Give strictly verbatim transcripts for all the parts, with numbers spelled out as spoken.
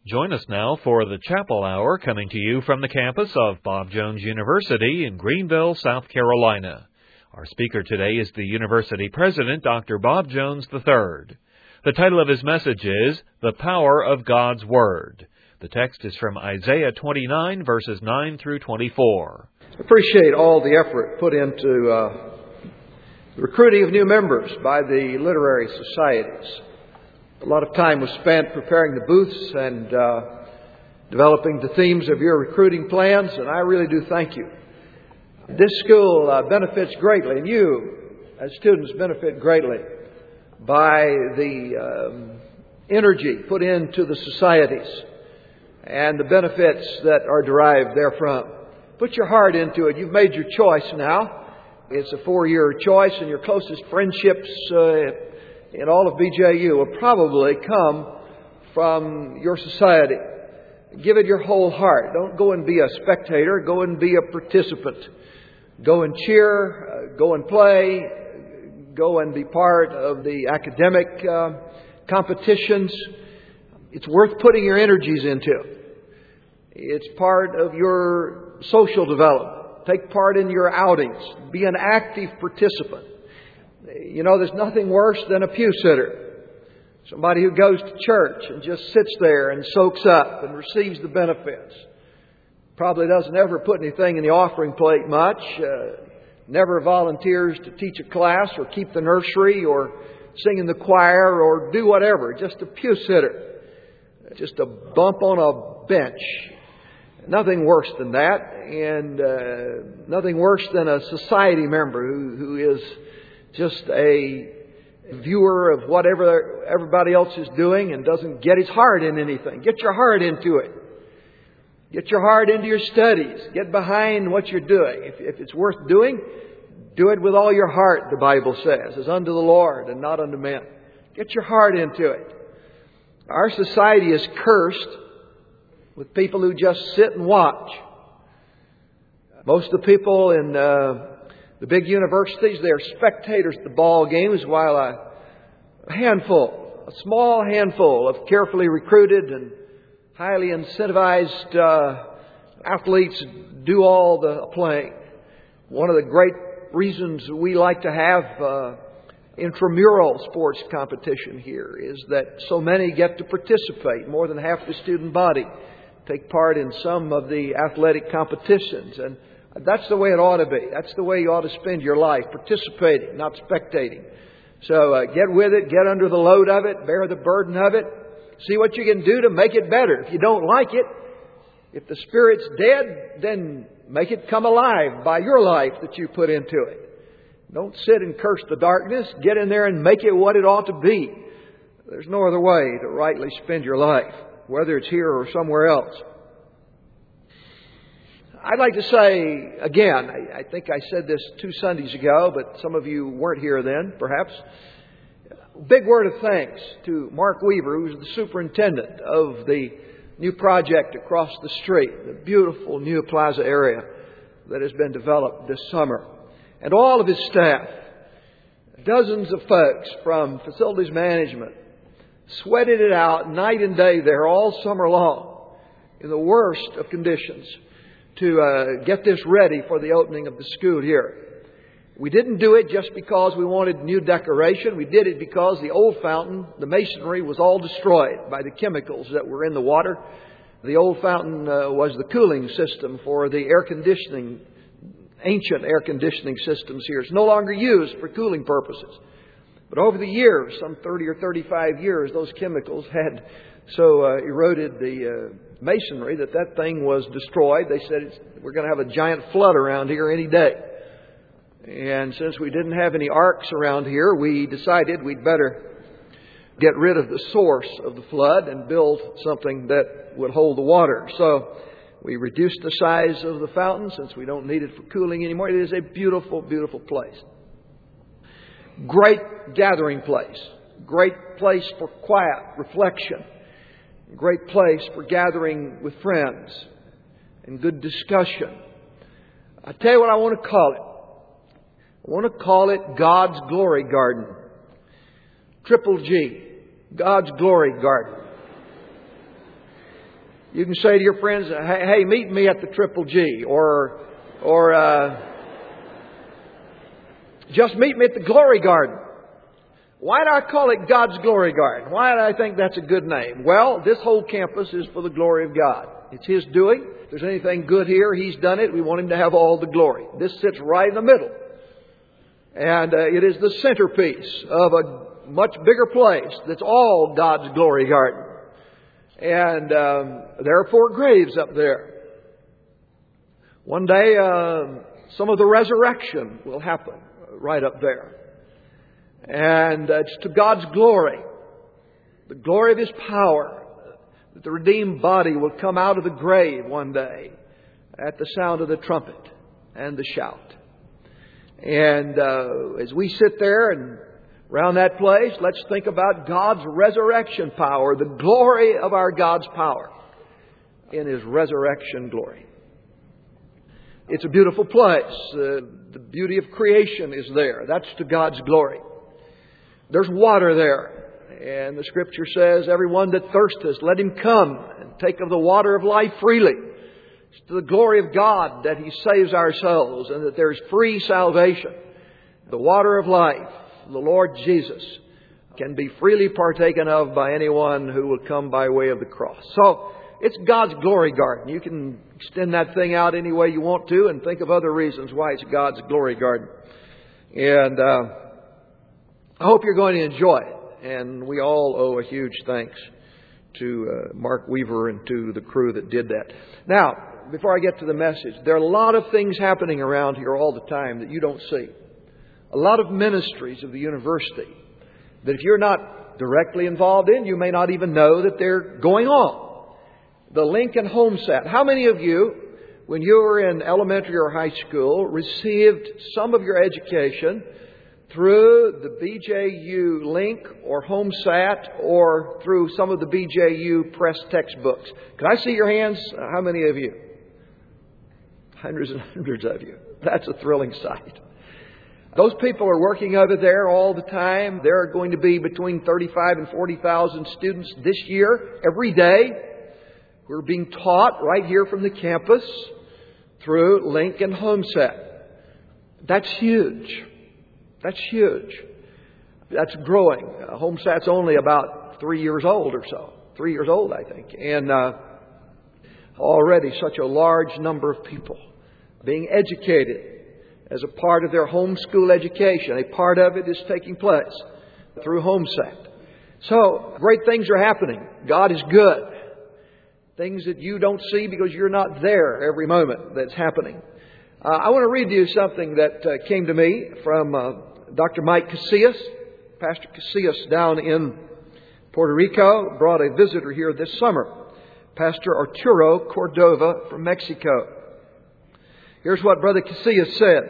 Join us now for the Chapel Hour, coming to you from the campus of Bob Jones University in Greenville, South Carolina. Our speaker today is the university president, Doctor Bob Jones the third. The title of his message is The Power of God's Word. The text is from Isaiah twenty-nine, verses nine through twenty-four. I appreciate all the effort put into uh, the recruiting of new members by the literary societies. A lot of time was spent preparing the booths and uh, developing the themes of your recruiting plans, and I really do thank you. This school uh, benefits greatly, and you, as students, benefit greatly by the um, energy put into the societies and the benefits that are derived therefrom. Put your heart into it. You've made your choice now. It's a four-year choice, and your closest friendships uh, in all of B J U will probably come from your society. Give it your whole heart. Don't go and be a spectator. Go and be a participant. Go and cheer. Uh, go and play. Go and be part of the academic uh, competitions. It's worth putting your energies into. It's part of your social development. Take part in your outings. Be an active participant. You know, there's nothing worse than a pew sitter. Somebody who goes to church and just sits there and soaks up and receives the benefits. Probably doesn't ever put anything in the offering plate much. Uh, never volunteers to teach a class or keep the nursery or sing in the choir or do whatever. Just a pew sitter. Just a bump on a bench. Nothing worse than that. And uh, nothing worse than a society member who, who is just a viewer of whatever everybody else is doing and doesn't get his heart in anything. Get your heart into it. Get your heart into your studies. Get behind what you're doing. If, if it's worth doing, do it with all your heart, the Bible says, as unto the Lord and not unto men. Get your heart into it. Our society is cursed with people who just sit and watch. Most of the people in uh, the big universities, they're spectators at the ball games, while a, a handful, a small handful of carefully recruited and highly incentivized uh, athletes do all the playing. One of the great reasons we like to have uh, intramural sports competition here is that so many get to participate. More than half the student body take part in some of the athletic competitions, and that's the way it ought to be. That's the way you ought to spend your life, participating, not spectating. So uh, get with it, get under the load of it, bear the burden of it. See what you can do to make it better. If you don't like it, if the Spirit's dead, then make it come alive by your life that you put into it. Don't sit and curse the darkness. Get in there and make it what it ought to be. There's no other way to rightly spend your life, whether it's here or somewhere else. I'd like to say again, I, I think I said this two Sundays ago, but some of you weren't here then, perhaps. Big word of thanks to Mark Weaver, who's the superintendent of the new project across the street, the beautiful new plaza area that has been developed this summer. And all of his staff, dozens of folks from facilities management, sweated it out night and day there all summer long in the worst of conditions to uh, get this ready for the opening of the school here. We didn't do it just because we wanted new decoration. We did it because the old fountain, the masonry, was all destroyed by the chemicals that were in the water. The old fountain uh, was the cooling system for the air conditioning, ancient air conditioning systems here. It's no longer used for cooling purposes. But over the years, some thirty or thirty-five years, those chemicals had so uh, eroded the uh, masonry that that thing was destroyed. They said, it's, we're going to have a giant flood around here any day. And since we didn't have any arcs around here, we decided we'd better get rid of the source of the flood and build something that would hold the water. So we reduced the size of the fountain since we don't need it for cooling anymore. It is a beautiful, beautiful place. Great gathering place. Great place for quiet reflection. Great place for gathering with friends and good discussion. I tell you what I want to call it. I want to call it God's Glory Garden. Triple G. God's Glory Garden. You can say to your friends, hey, hey meet me at the Triple G, or, or, uh, just meet me at the Glory Garden. Why do I call it God's Glory Garden? Why do I think that's a good name? Well, this whole campus is for the glory of God. It's His doing. If there's anything good here, He's done it. We want Him to have all the glory. This sits right in the middle. And uh, it is the centerpiece of a much bigger place that's all God's glory garden. And um, there are four graves up there. One day, uh, some of the resurrection will happen right up there. And uh, it's to God's glory, the glory of His power, that the redeemed body will come out of the grave one day at the sound of the trumpet and the shout. And uh, as we sit there and around that place, let's think about God's resurrection power, the glory of our God's power in His resurrection glory. It's a beautiful place. Uh, the beauty of creation is there. That's to God's glory. There's water there. And the Scripture says, everyone that thirsteth, let him come and take of the water of life freely. It's to the glory of God that He saves our souls and that there's free salvation. The water of life, the Lord Jesus, can be freely partaken of by anyone who will come by way of the cross. So, it's God's glory garden. You can extend that thing out any way you want to and think of other reasons why it's God's glory garden. And uh, I hope you're going to enjoy it. And we all owe a huge thanks to uh, Mark Weaver and to the crew that did that. Now, before I get to the message, there are a lot of things happening around here all the time that you don't see. A lot of ministries of the university that if you're not directly involved in, you may not even know that they're going on. The Lincoln Homesat. How many of you, when you were in elementary or high school, received some of your education through the B J U Link or Homesat or through some of the B J U press textbooks? Can I see your hands? How many of you? Hundreds and hundreds of you. That's a thrilling sight. Those people are working over there all the time. There are going to be between thirty-five and forty thousand students this year, every day. We're being taught right here from the campus through Lincoln Homesat. That's huge. That's huge. That's growing. Uh, Homesat's only about three years old or so. Three years old, I think. And uh, already such a large number of people being educated as a part of their homeschool education. A part of it is taking place through Homesat. So, great things are happening. God is good. Things that you don't see because you're not there every moment that's happening. Uh, I want to read to you something that uh, came to me from uh, Doctor Mike Casillas. Pastor Casillas down in Puerto Rico brought a visitor here this summer. Pastor Arturo Cordova from Mexico. Here's what Brother Casillas said.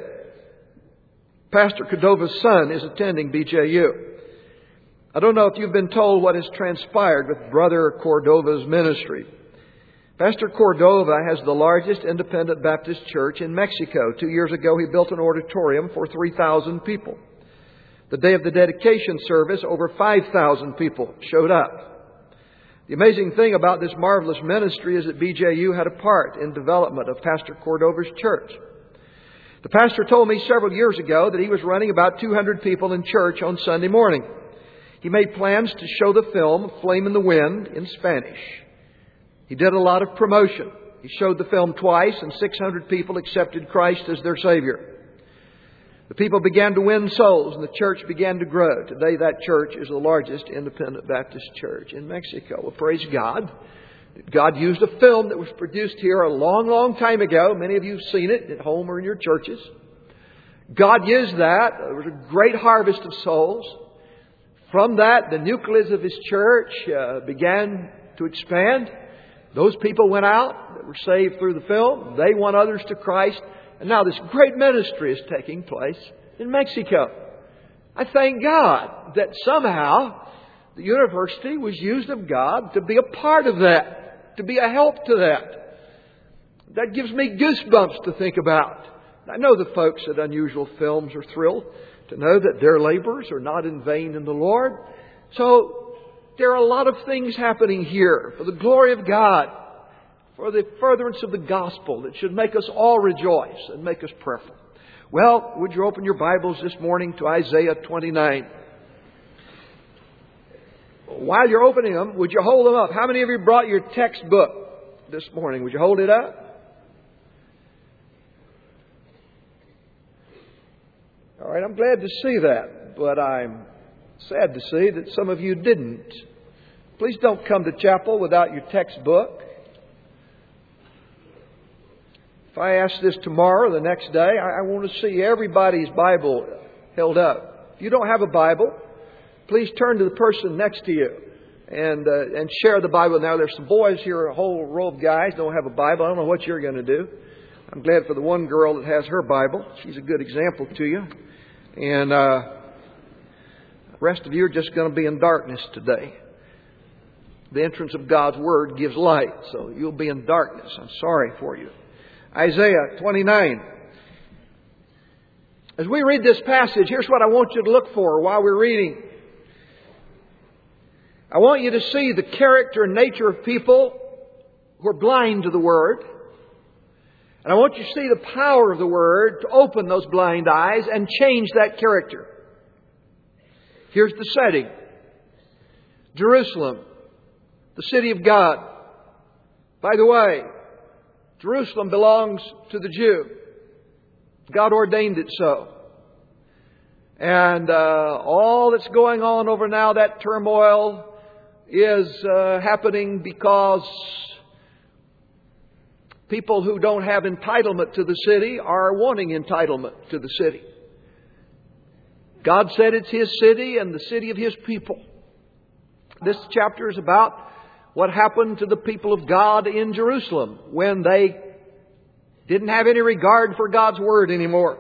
Pastor Cordova's son is attending B J U. I don't know if you've been told what has transpired with Brother Cordova's ministry. Pastor Cordova has the largest independent Baptist church in Mexico. Two years ago, he built an auditorium for three thousand people. The day of the dedication service, over five thousand people showed up. The amazing thing about this marvelous ministry is that B J U had a part in development of Pastor Cordova's church. The pastor told me several years ago that he was running about two hundred people in church on Sunday morning. He made plans to show the film Flame in the Wind in Spanish. He did a lot of promotion. He showed the film twice and six hundred people accepted Christ as their Savior. The people began to win souls and the church began to grow. Today that church is the largest independent Baptist church in Mexico. Well, praise God. God used a film that was produced here a long, long time ago. Many of you have seen it at home or in your churches. God used that. There was a great harvest of souls. From that, the nucleus of His church uh, began to expand. Those people went out that were saved through the film. They won others to Christ. And now this great ministry is taking place in Mexico. I thank God that somehow the university was used of God to be a part of that, to be a help to that. That gives me goosebumps to think about. I know the folks at Unusual Films are thrilled to know that their labors are not in vain in the Lord. So there are a lot of things happening here for the glory of God. for the furtherance of the gospel that should make us all rejoice and make us prayerful. Well, would you open your Bibles this morning to Isaiah twenty-nine? While you're opening them, would you hold them up? How many of you brought your textbook this morning? Would you hold it up? All right, I'm glad to see that, but I'm sad to see that some of you didn't. Please don't come to chapel without your textbook. If I ask this tomorrow or the next day, I, I want to see everybody's Bible held up. If you don't have a Bible, please turn to the person next to you and uh, and share the Bible. Now, there's some boys here, a whole row of guys don't have a Bible. I don't know what you're going to do. I'm glad for the one girl that has her Bible. She's a good example to you. And uh, the rest of you are just going to be in darkness today. The entrance of God's Word gives light, so you'll be in darkness. I'm sorry for you. Isaiah twenty-nine. As we read this passage, here's what I want you to look for while we're reading. I want you to see the character and nature of people who are blind to the Word. And I want you to see the power of the Word to open those blind eyes and change that character. Here's the setting. Jerusalem, the city of God. By the way, Jerusalem belongs to the Jew. God ordained it so. And uh, all that's going on over now, that turmoil, is uh, happening because people who don't have entitlement to the city are wanting entitlement to the city. God said it's His city and the city of His people. This chapter is about what happened to the people of God in Jerusalem when they didn't have any regard for God's Word anymore.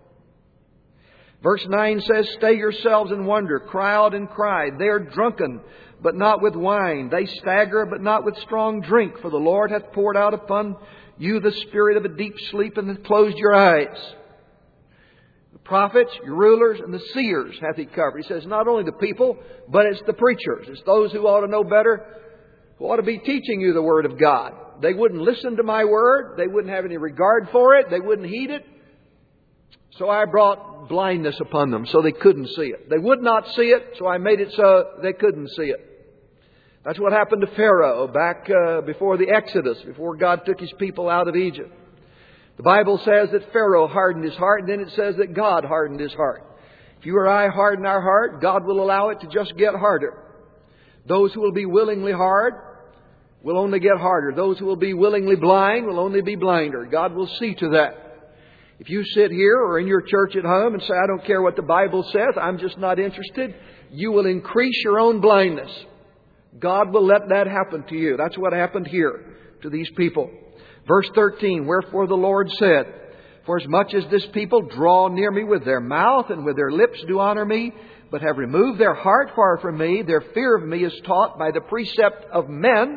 Verse nine says, "Stay yourselves and wonder, cry out and cry. They are drunken, but not with wine. They stagger, but not with strong drink. For the Lord hath poured out upon you the spirit of a deep sleep, and hath closed your eyes. The prophets, your rulers, and the seers hath He covered." He says not only the people, but it's the preachers. It's those who ought to know better, who ought to be teaching you the Word of God. They wouldn't listen to my Word. They wouldn't have any regard for it. They wouldn't heed it. So I brought blindness upon them so they couldn't see it. They would not see it, so I made it so they couldn't see it. That's what happened to Pharaoh back uh, before the Exodus, before God took His people out of Egypt. The Bible says that Pharaoh hardened his heart, and then it says that God hardened his heart. If you or I harden our heart, God will allow it to just get harder. Those who will be willingly hard will only get harder. Those who will be willingly blind will only be blinder. God will see to that. If you sit here or in your church at home and say, "I don't care what the Bible says, I'm just not interested," you will increase your own blindness. God will let that happen to you. That's what happened here to these people. Verse thirteen, "Wherefore the Lord said, For as much as this people draw near me with their mouth and with their lips do honor me, but have removed their heart far from me, their fear of me is taught by the precept of men.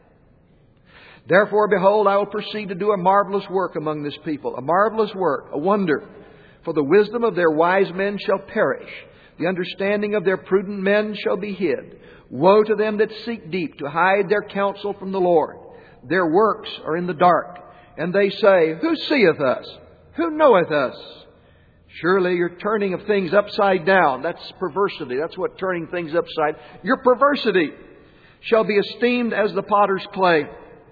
Therefore, behold, I will proceed to do a marvelous work among this people, a marvelous work, a wonder. For the wisdom of their wise men shall perish. The understanding of their prudent men shall be hid. Woe to them that seek deep to hide their counsel from the Lord. Their works are in the dark. And they say, Who seeth us? Who knoweth us? Surely your turning of things upside down. That's perversity. That's what turning things upside. Your perversity shall be esteemed as the potter's clay.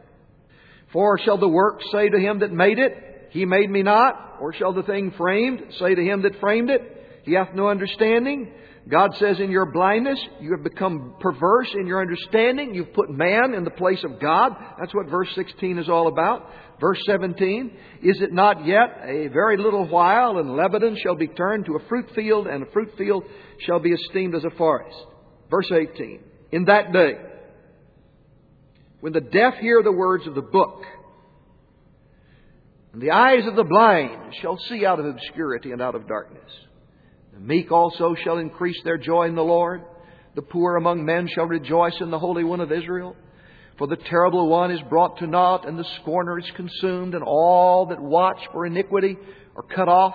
For shall the work say to him that made it, He made me not? Or shall the thing framed say to him that framed it, He hath no understanding? God says in your blindness, you have become perverse in your understanding. You've put man in the place of God. That's what verse sixteen is all about. Verse seventeen, Is it not yet a very little while, and Lebanon shall be turned to a fruit field, and a fruit field shall be esteemed as a forest? Verse eighteen, In that day, when the deaf hear the words of the book, and the eyes of the blind shall see out of obscurity and out of darkness. The meek also shall increase their joy in the Lord. The poor among men shall rejoice in the Holy One of Israel. For the terrible one is brought to naught, and the scorner is consumed, and all that watch for iniquity are cut off.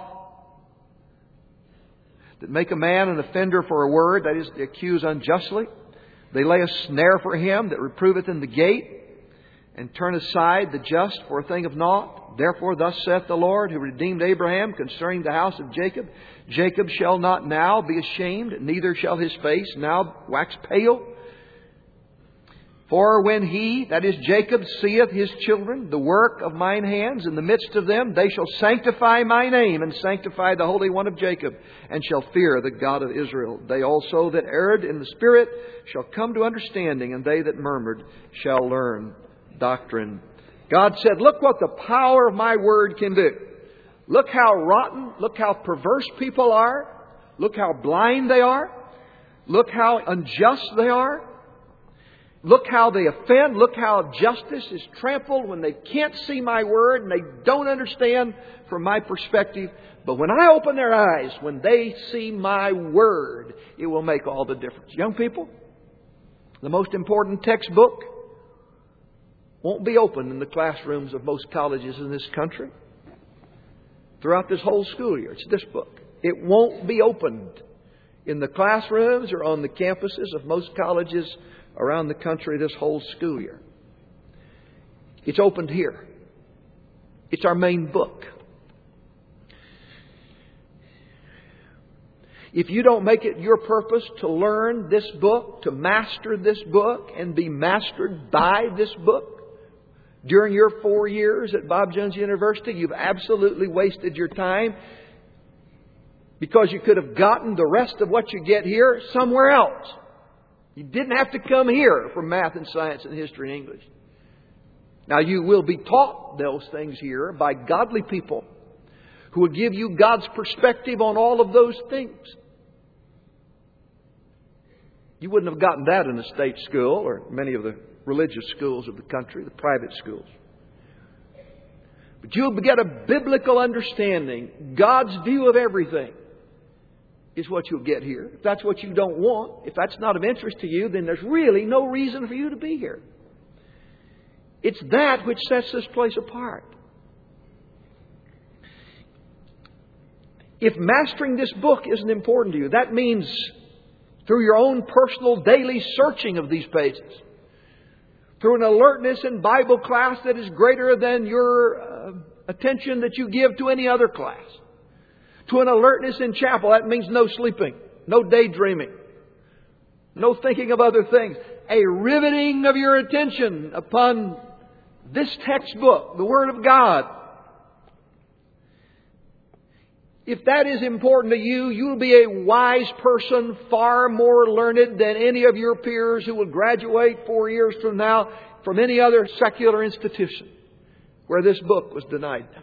That make a man an offender for a word, that is, they accuse unjustly. They lay a snare for him that reproveth in the gate. and turn aside the just for a thing of naught? Therefore thus saith the Lord, who redeemed Abraham concerning the house of Jacob, Jacob shall not now be ashamed, neither shall his face now wax pale. For when he, that is Jacob, seeth his children, the work of mine hands in the midst of them, they shall sanctify my name, and sanctify the Holy One of Jacob, and shall fear the God of Israel. They also that erred in the Spirit shall come to understanding, and they that murmured shall learn doctrine. God said, look what the power of my word can do. Look how rotten, look how perverse people are. Look how blind they are. Look how unjust they are. Look how they offend. Look how justice is trampled when they can't see my word and they don't understand from my perspective. But when I open their eyes, when they see my word, it will make all the difference. Young people, the most important textbook won't be opened in the classrooms of most colleges in this country throughout this whole school year. It's this book. It won't be opened in the classrooms or on the campuses of most colleges around the country this whole school year. It's opened here. It's our main book. If you don't make it your purpose to learn this book, to master this book, and be mastered by this book during your four years at Bob Jones University, you've absolutely wasted your time, because you could have gotten the rest of what you get here somewhere else. You didn't have to come here for math and science and history and English. Now, you will be taught those things here by godly people who will give you God's perspective on all of those things. You wouldn't have gotten that in a state school or many of the religious schools of the country, the private schools. But you'll get a biblical understanding. God's view of everything is what you'll get here. If that's what you don't want, if that's not of interest to you, then there's really no reason for you to be here. It's that which sets this place apart. If mastering this book isn't important to you, that means through your own personal daily searching of these pages, through an alertness in Bible class that is greater than your uh, attention that you give to any other class, to an alertness in chapel, that means no sleeping, no daydreaming, no thinking of other things, a riveting of your attention upon this textbook, the Word of God. If that is important to you, you'll be a wise person, far more learned than any of your peers who will graduate four years from now from any other secular institution where this book was denied them.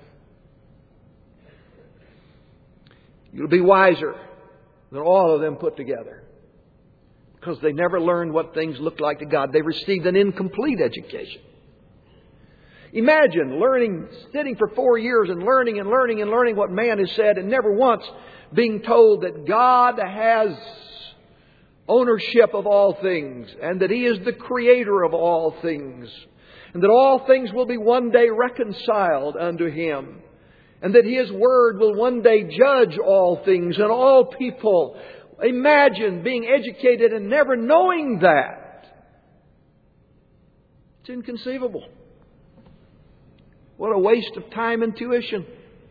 You'll be wiser than all of them put together, because they never learned what things look like to God. They received an incomplete education. Imagine learning, sitting for four years and learning and learning and learning what man has said, and never once being told that God has ownership of all things, and that He is the creator of all things, and that all things will be one day reconciled unto Him, and that His Word will one day judge all things and all people. Imagine being educated and never knowing that. It's inconceivable. What a waste of time and tuition.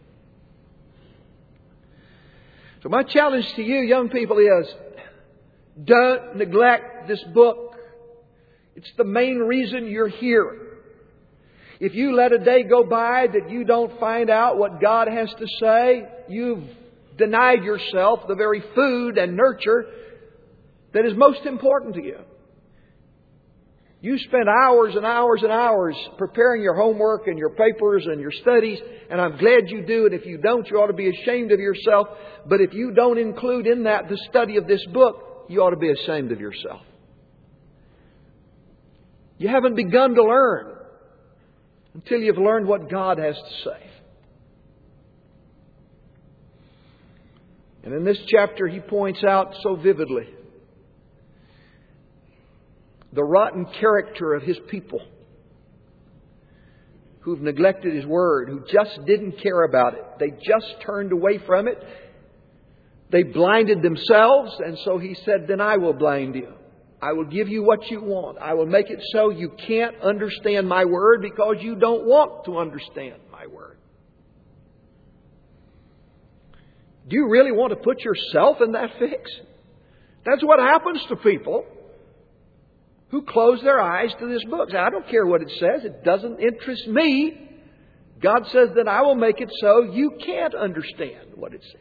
So my challenge to you, young people, is don't neglect this book. It's the main reason you're here. If you let a day go by that you don't find out what God has to say, you've denied yourself the very food and nurture that is most important to you. You spend hours and hours and hours preparing your homework and your papers and your studies, and I'm glad you do. And if you don't, you ought to be ashamed of yourself. But if you don't include in that the study of this book, you ought to be ashamed of yourself. You haven't begun to learn until you've learned what God has to say. And in this chapter, he points out so vividly the rotten character of His people, who've neglected His Word, who just didn't care about it. They just turned away from it. They blinded themselves, and so He said, then I will blind you. I will give you what you want. I will make it so you can't understand my word because you don't want to understand my word. Do you really want to put yourself in that fix? That's what happens to people who close their eyes to this book. Say, I don't care what it says. It doesn't interest me. God says that I will make it so you can't understand what it says.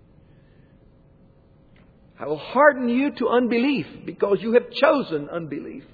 I will harden you to unbelief because you have chosen unbelief.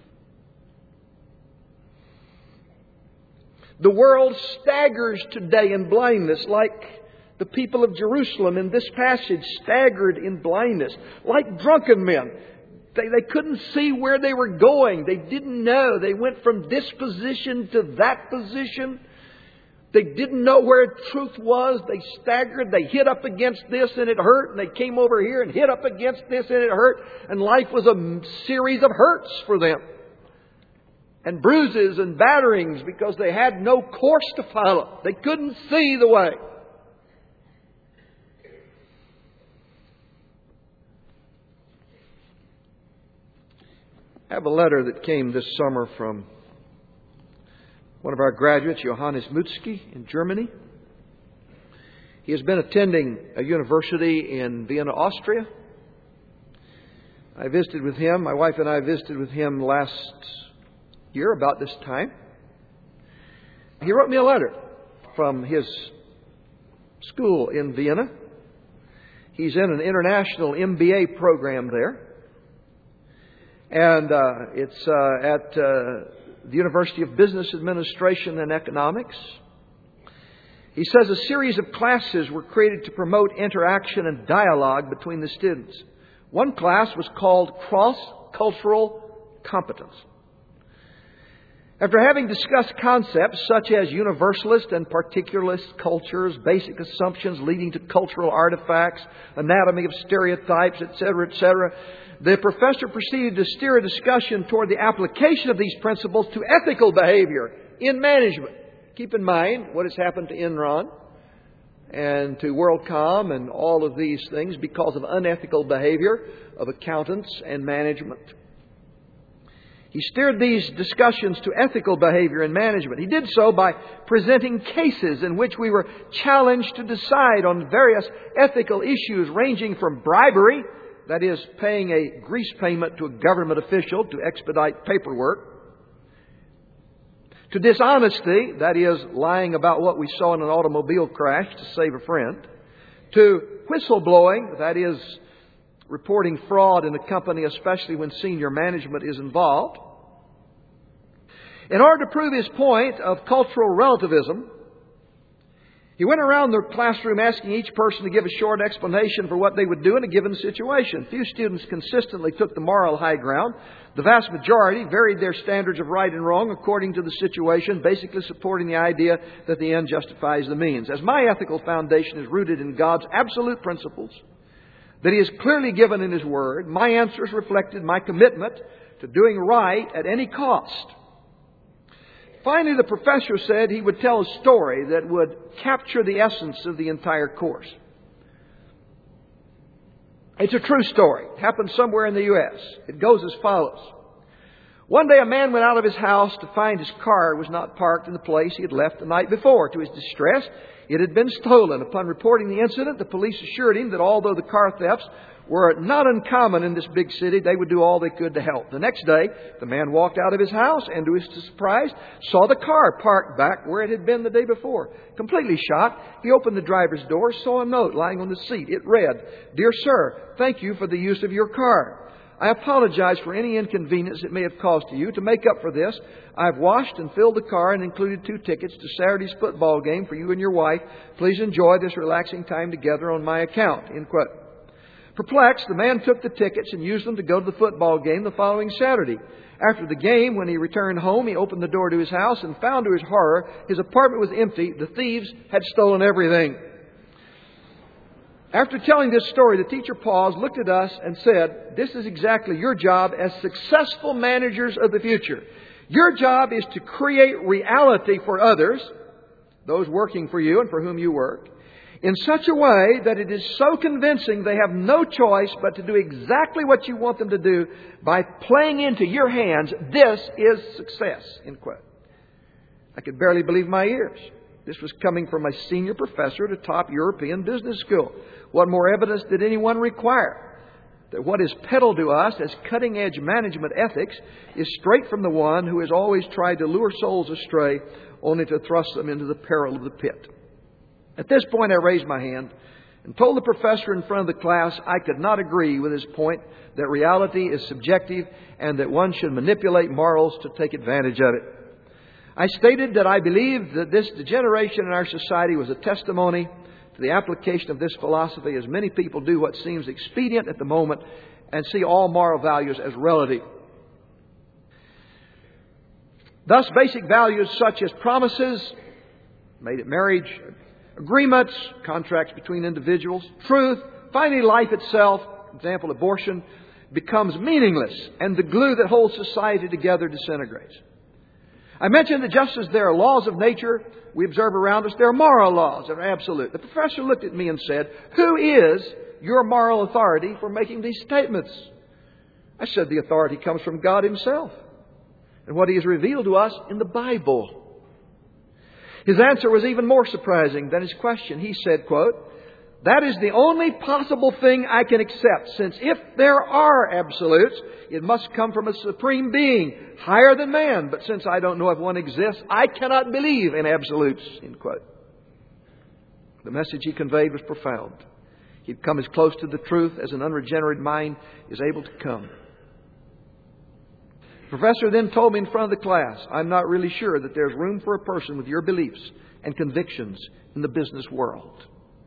The world staggers today in blindness like the people of Jerusalem in this passage staggered in blindness, like drunken men. They, they couldn't see where they were going. They didn't know. They went from this position to that position. They didn't know where truth was. They staggered. They hit up against this and it hurt. And they came over here and hit up against this and it hurt. And life was a series of hurts for them. And bruises and batterings because they had no course to follow. They couldn't see the way. I have a letter that came this summer from one of our graduates, Johannes Mutzke, in Germany. He has been attending a university in Vienna, Austria. I visited with him. My wife and I visited with him last year about this time. He wrote me a letter from his school in Vienna. He's in an international M B A program there. And uh, it's uh, at uh, the University of Business Administration and Economics. He says a series of classes were created to promote interaction and dialogue between the students. One class was called Cross-Cultural Competence. After having discussed concepts such as universalist and particularist cultures, basic assumptions leading to cultural artifacts, anatomy of stereotypes, et cetera, et cetera, the professor proceeded to steer a discussion toward the application of these principles to ethical behavior in management. Keep in mind what has happened to Enron and to WorldCom and all of these things because of unethical behavior of accountants and management. He steered these discussions to ethical behavior in management. He did so by presenting cases in which we were challenged to decide on various ethical issues ranging from bribery, that is, paying a grease payment to a government official to expedite paperwork, to dishonesty, that is, lying about what we saw in an automobile crash to save a friend, to whistleblowing, that is, reporting fraud in a company, especially when senior management is involved. In order to prove his point of cultural relativism, he went around the classroom asking each person to give a short explanation for what they would do in a given situation. Few students consistently took the moral high ground. The vast majority varied their standards of right and wrong according to the situation, basically supporting the idea that the end justifies the means. As my ethical foundation is rooted in God's absolute principles that He has clearly given in His Word, my answers reflected my commitment to doing right at any cost. Finally, the professor said he would tell a story that would capture the essence of the entire course. It's a true story. It happened somewhere in the U S It goes as follows. One day a man went out of his house to find his car was not parked in the place he had left the night before. To his distress, it had been stolen. Upon reporting the incident, the police assured him that although the car thefts were not uncommon in this big city, they would do all they could to help. The next day, the man walked out of his house and, to his surprise, saw the car parked back where it had been the day before. Completely shocked, he opened the driver's door, saw a note lying on the seat. It read, "Dear sir, thank you for the use of your car. I apologize for any inconvenience it may have caused to you. To make up for this, I have washed and filled the car and included two tickets to Saturday's football game for you and your wife. Please enjoy this relaxing time together on my account." End quote. Perplexed, the man took the tickets and used them to go to the football game the following Saturday. After the game, when he returned home, he opened the door to his house and found to his horror his apartment was empty. The thieves had stolen everything. After telling this story, the teacher paused, looked at us, and said, "This is exactly your job as successful managers of the future. Your job is to create reality for others, those working for you and for whom you work, in such a way that it is so convincing they have no choice but to do exactly what you want them to do by playing into your hands. This is success, end quote. I could barely believe my ears. This was coming from a senior professor at a top European business school. What more evidence did anyone require that what is peddled to us as cutting-edge management ethics is straight from the one who has always tried to lure souls astray only to thrust them into the peril of the pit? At this point, I raised my hand and told the professor in front of the class I could not agree with his point that reality is subjective and that one should manipulate morals to take advantage of it. I stated that I believed that this degeneration in our society was a testimony to the application of this philosophy, as many people do what seems expedient at the moment and see all moral values as relative. Thus, basic values such as promises made at marriage, agreements, contracts between individuals, truth, finally life itself, for example, abortion, becomes meaningless, and the glue that holds society together disintegrates. I mentioned that just as there are laws of nature we observe around us, there are moral laws that are absolute. The professor looked at me and said, "Who is your moral authority for making these statements?" I said, "The authority comes from God Himself and what He has revealed to us in the Bible." His answer was even more surprising than his question. He said, quote, "That is the only possible thing I can accept, since if there are absolutes, it must come from a supreme being, higher than man. But since I don't know if one exists, I cannot believe in absolutes." End quote. The message he conveyed was profound. He'd come as close to the truth as an unregenerate mind is able to come. The professor then told me in front of the class, "I'm not really sure that there's room for a person with your beliefs and convictions in the business world."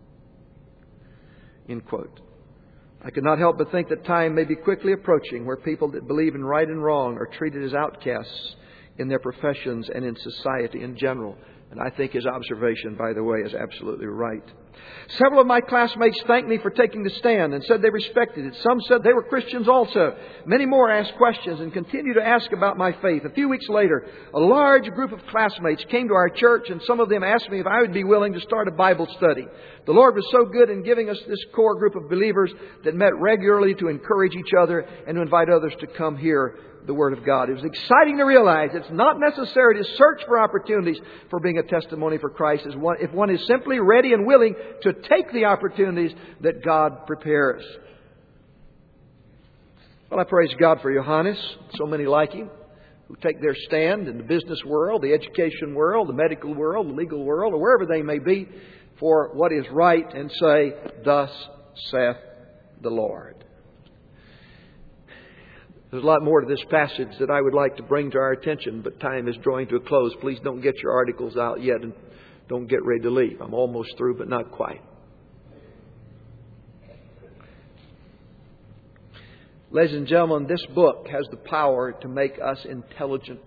End quote. I could not help but think that time may be quickly approaching where people that believe in right and wrong are treated as outcasts in their professions and in society in general. And I think his observation, by the way, is absolutely right. Several of my classmates thanked me for taking the stand and said they respected it. Some said they were Christians also. Many more asked questions and continued to ask about my faith. A few weeks later, a large group of classmates came to our church, and some of them asked me if I would be willing to start a Bible study. The Lord was so good in giving us this core group of believers that met regularly to encourage each other and to invite others to come hear the Word of God. It was exciting to realize it's not necessary to search for opportunities for being a testimony for Christ if one is simply ready and willing to take the opportunities that God prepares. Well, I praise God for Johannes, so many like him, who take their stand in the business world, the education world, the medical world, the legal world, or wherever they may be, for what is right and say, "Thus saith the Lord." There's a lot more to this passage that I would like to bring to our attention, but time is drawing to a close. Please don't get your articles out yet and don't get ready to leave. I'm almost through, but not quite. Ladies and gentlemen, this book has the power to make us intelligent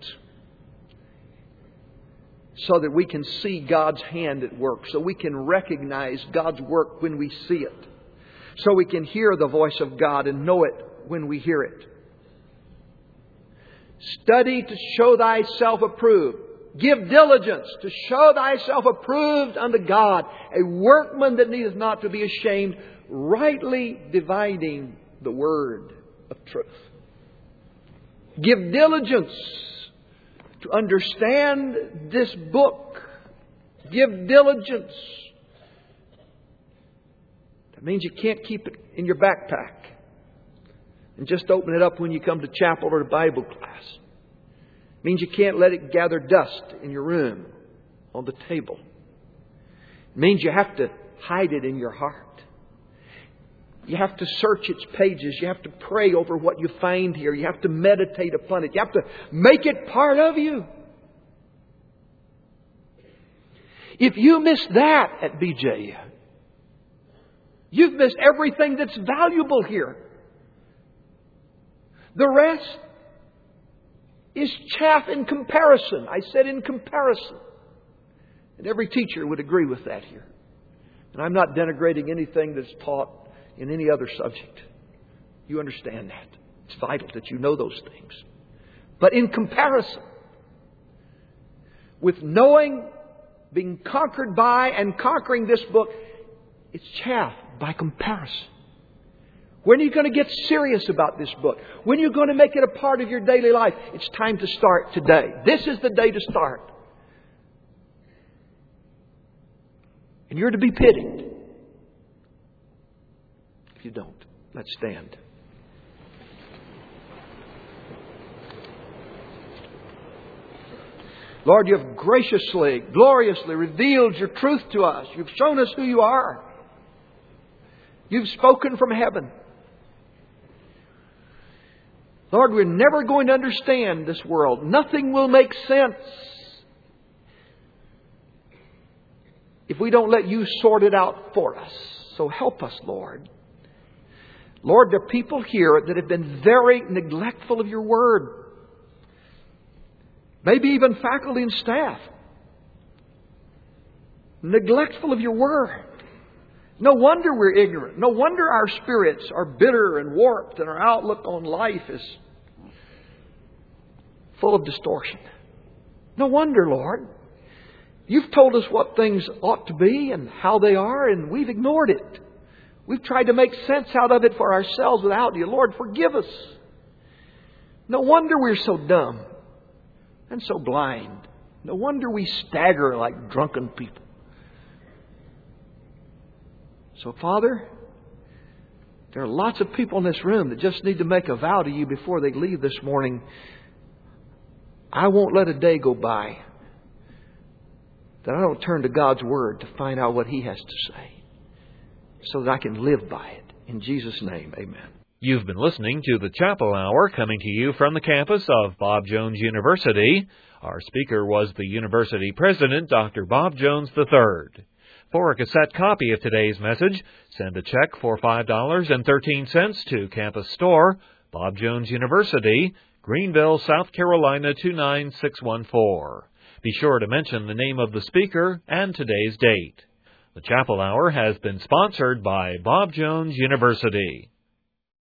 so that we can see God's hand at work, so we can recognize God's work when we see it, so we can hear the voice of God and know it when we hear it. Study to show thyself approved. Give diligence to show thyself approved unto God, a workman that needeth not to be ashamed, rightly dividing the word of truth. Give diligence to understand this book. Give diligence. That means you can't keep it in your backpack and just open it up when you come to chapel or to Bible class. It means you can't let it gather dust in your room, on the table. It means you have to hide it in your heart. You have to search its pages. You have to pray over what you find here. You have to meditate upon it. You have to make it part of you. If you miss that at B J, you've missed everything that's valuable here. The rest is chaff in comparison. I said in comparison. And every teacher would agree with that here. And I'm not denigrating anything that's taught in any other subject. You understand that. It's vital that you know those things. But in comparison with knowing, being conquered by, and conquering this book, It's chaff by comparison. When are you going to get serious about this book? When are you going to make it a part of your daily life? It's time to start today. This is the day to start. And you're to be pitied if you don't. Let's stand. Lord, you have graciously, gloriously revealed your truth to us. You've shown us who you are. You've spoken from heaven. Lord, we're never going to understand this world. Nothing will make sense if we don't let you sort it out for us. So help us, Lord. Lord, there are people here that have been very neglectful of your word. Maybe even faculty and staff. Neglectful of your word. No wonder we're ignorant. No wonder our spirits are bitter and warped and our outlook on life is full of distortion. No wonder, Lord. You've told us what things ought to be and how they are, and we've ignored it. We've tried to make sense out of it for ourselves without you. Lord, forgive us. No wonder we're so dumb and so blind. No wonder we stagger like drunken people. So, Father, there are lots of people in this room that just need to make a vow to you before they leave this morning. I won't let a day go by that I don't turn to God's Word to find out what He has to say so that I can live by it. In Jesus' name, amen. You've been listening to the Chapel Hour coming to you from the campus of Bob Jones University. Our speaker was the university president, Doctor Bob Jones the third. For a cassette copy of today's message, send a check for five dollars and thirteen cents to Campus Store, Bob Jones University, Greenville, South Carolina two nine six one four. Be sure to mention the name of the speaker and today's date. The Chapel Hour has been sponsored by Bob Jones University.